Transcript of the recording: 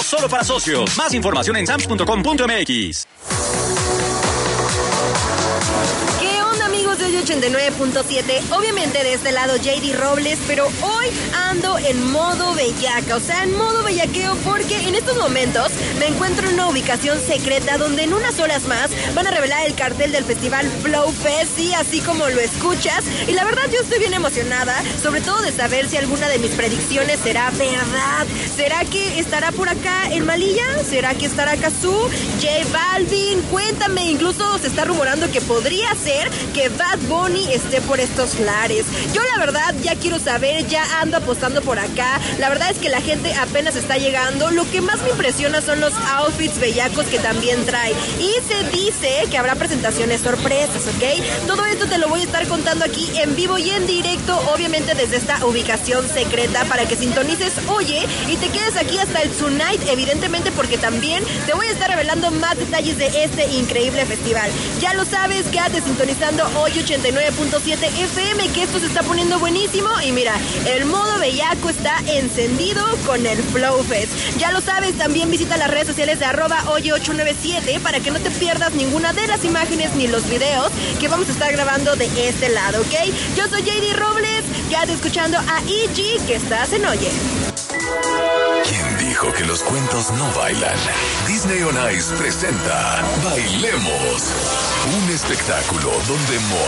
solo para socios. Más información en sams.com.mx. De 89.7, obviamente de este lado JD Robles, pero hoy ando en modo bellaca, o sea, en modo bellaqueo, porque en estos momentos me encuentro en una ubicación secreta donde en unas horas más van a revelar el cartel del festival Flow Fest, sí, así como lo escuchas, y la verdad yo estoy bien emocionada, sobre todo de saber si alguna de mis predicciones será verdad. ¿Será que estará por acá el Malilla? ¿Será que estará Cazzu? J Balvin, cuéntame, incluso se está rumorando que podría ser que Bad Bunny esté por estos lares. Yo la verdad ya quiero saber, ya ando apostando por acá. La verdad es que la gente apenas está llegando. Lo que más me impresiona son los outfits bellacos que también trae. Y se dice que habrá presentaciones sorpresas, ¿ok? Todo esto te lo voy a estar contando aquí en vivo y en directo, obviamente desde esta ubicación secreta, para que sintonices, oye, y te quedes aquí hasta el tonight, evidentemente, porque también te voy a estar revelando más detalles de este increíble festival. Ya lo sabes, quédate sintonizando hoy 89.7 FM, que esto se está poniendo buenísimo. Y mira, el modo bellaco está encendido con el Flow Fest. Ya lo sabes, también visita las redes sociales de @oye897 para que no te pierdas ninguna de las imágenes ni los videos que vamos a estar grabando de este lado, ¿ok? Yo soy JD Robles, quédate escuchando a EG, que estás en Oye. ¿Quién dijo que los cuentos no bailan? Disney On Ice presenta Bailemos, un espectáculo donde